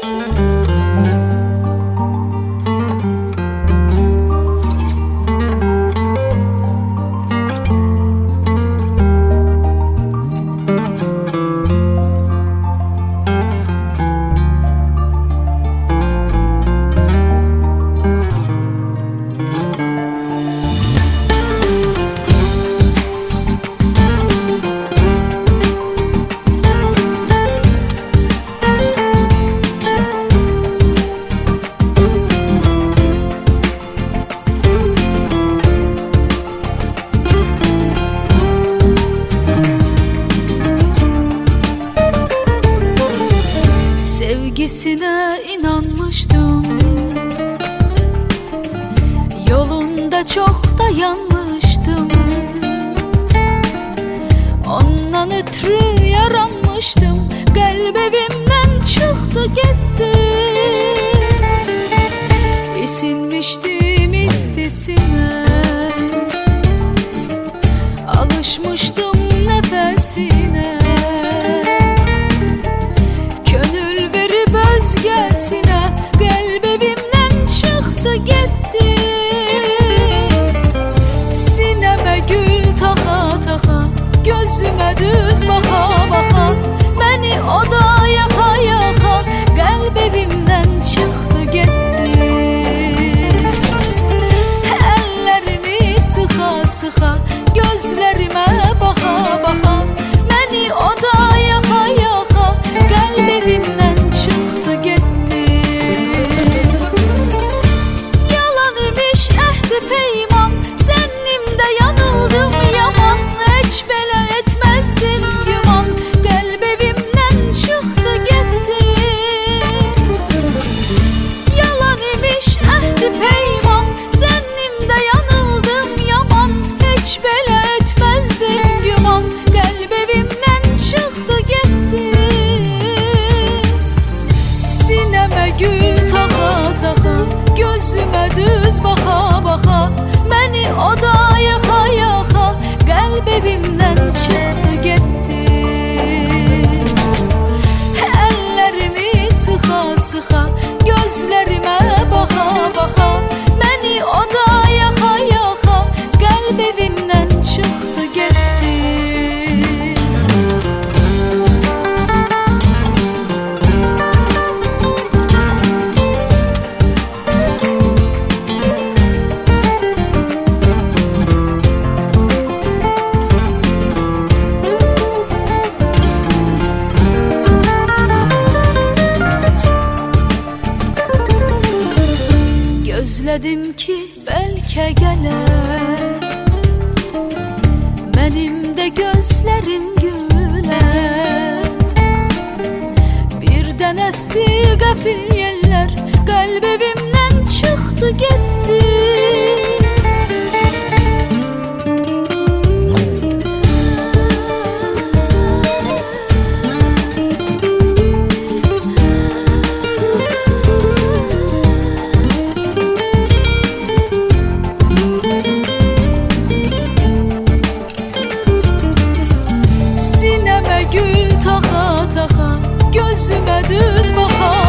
Sevgisine inanmıştım, yolunda çok da yanmıştım. Ondan ötürü yaranmıştım, kalp evimden çıktı gitti. İsinmiştim istesine, alışmıştım nefesine. Özgesine kalp evimden çıktı gitti. Sineme gül taka taka, gözüme düz baka baka, beni o da yaka yaka, kalp evimden çıktı gitti. Ellerimi sıka sıka, gözlerime baka baka, beni o da yaka yaka, kalp evimden çıktı gitti. Yalan imiş ehdi peyman, sennimde yanıldım yaman. Hiç bela etmezdim güman, kalp evimden çıktı gitti. Yalan imiş ehdi peyman, sennimde yanıldım yaman. Hiç bela etmezdim güman, kalp evimden çıktı gitti. Sineme gül taka taka, gözüme düz baka baka, beni o da yaka yaka, kalp evimden çıktı gitti. Ellerimi sıka sıka, gözlerime baka baka, beni o da yaka yaka, kalp evimden çıktı gitti. Gözledim ki belki gelir, benim de gözlerim güler. Birden esti gafil yeller, kalp evimden çıktı gitti. Sineme gül taka taka, gözüme düz baka